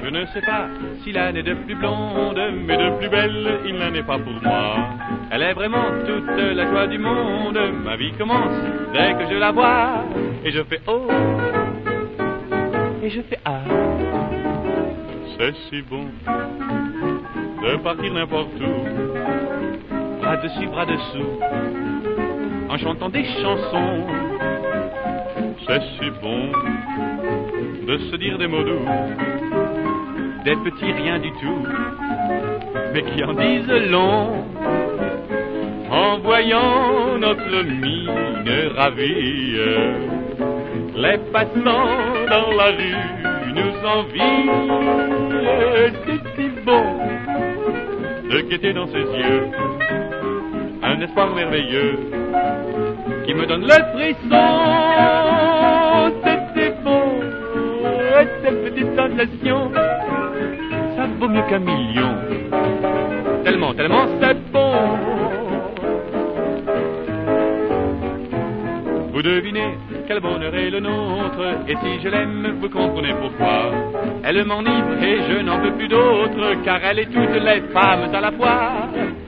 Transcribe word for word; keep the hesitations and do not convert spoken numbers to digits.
Je ne sais pas si l'âne est de plus blonde, mais de plus belle, il n'en est pas pour moi. Elle est vraiment toute la joie du monde. Ma vie commence dès que je la vois. Et je fais oh, et je fais ah. C'est si bon de partir n'importe où, bras dessus, bras dessous, en chantant des chansons. C'est si bon de se dire des mots doux, des petits riens du tout, mais qui en disent long. En voyant notre mine ravie, les passants dans la rue nous envient. C'est si bon de guetter dans ses yeux un espoir merveilleux qui me donne le frisson. C'est si bon, et ces petites sensations, ça vaut mieux qu'un million. Tellement, tellement c'est bon. Vous devinez quel bonheur est le nôtre, et si je l'aime, vous comprenez pourquoi. Elle m'enivre et je n'en veux plus d'autre, car elle est toutes les femmes à la fois.